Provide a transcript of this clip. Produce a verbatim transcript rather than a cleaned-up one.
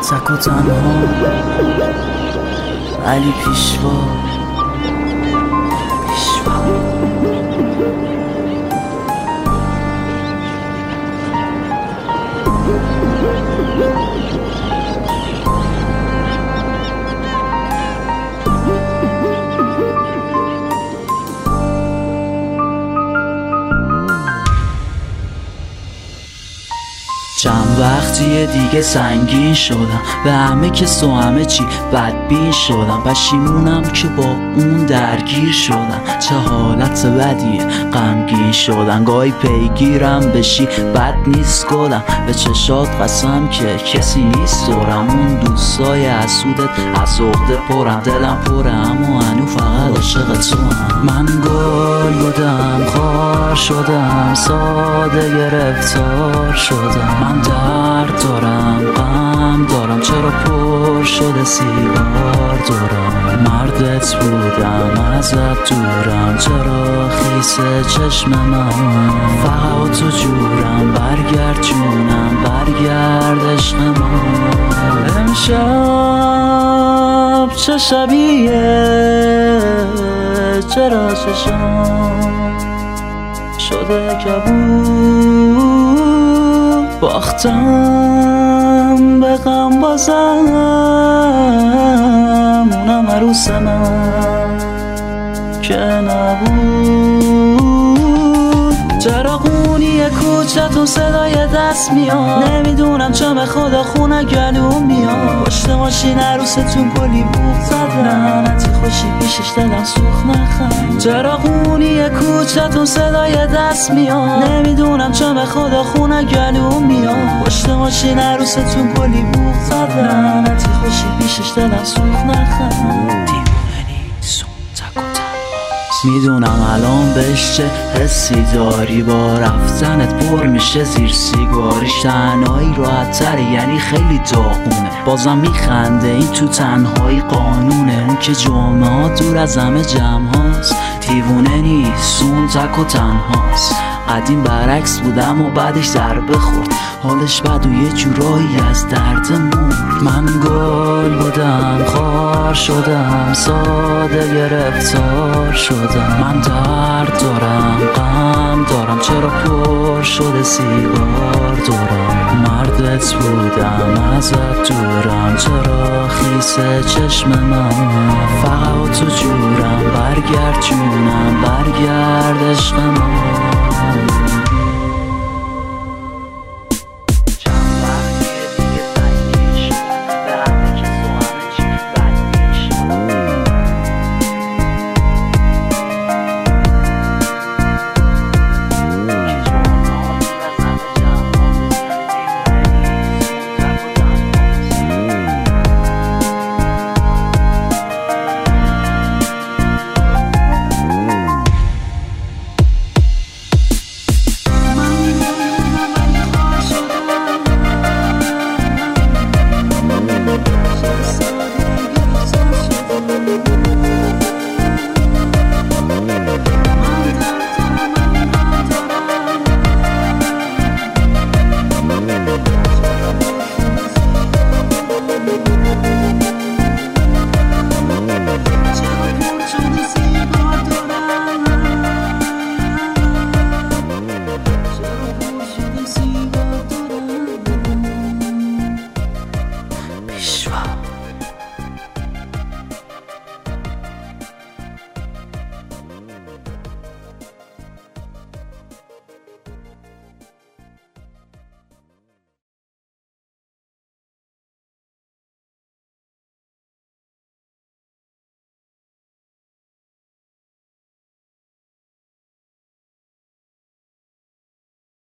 تک و تنها علی پیشوا پیشوا چند وقتیه دیگه سنگین شدم به همه کس و همه چی بدبین شدم پشیمونم که با اون درگیر شدم چه حالت بدیه غمگین شدن گاهی پیگیرم بشی بد نیست گلم به چشات قسم که کسی نیست دورم اون دوستای حسودت از عقده پرم دلم پره اما هنو فقط عاشق تو هم من گل بودم خار شدم ساده گرفتار شدم من درد دارم غم دارم چرا پر شده سیگار دارم مردت بودم ازت دورم چرا خیسه چشم من فقط تو جورم برگرد جونم برگرد عشق من امشب چه شبیه چرا چشم شده کبود باختم به غم بازم اونم عروس من که نبود چراغونی کوچتون صدای دست میاد نمیدونم چه خدا خونه گلوم میاد پشت ماشین عروستون کلی بوق زد لعنتی خوشی پیشش دلم سوخ نخند چراغونی کوچتون صدای دست میاد نمیدونم چه خدا خونه گلوم میاد پشت ماشین عروستون کلی بوق زد لعنتی خوشی پیشش دلم سوخ نخند میدونم الان بهش چه حسی داری با رفتنت پر میشه زیر سیگاریش تنهایی راحت‌تره یعنی خیلی داغونه بازم میخنده این تو تنهایی قانونه اون که جمعه ها دور از همه جمع هاست دیوونه نیست اون تک و تنهاست قدیم برعکس بودم و بعدش ضربه خورد حالش بد و یه جورایی از درد مرد من گل بودم خار شدم ساده گرفتار شدم من درد دارم غم دارم چرا پر شده سیگار دارم مردت بودم ازت دورم چرا خیسه چشم من فقط تو جورم برگرد جونم برگرد عشق من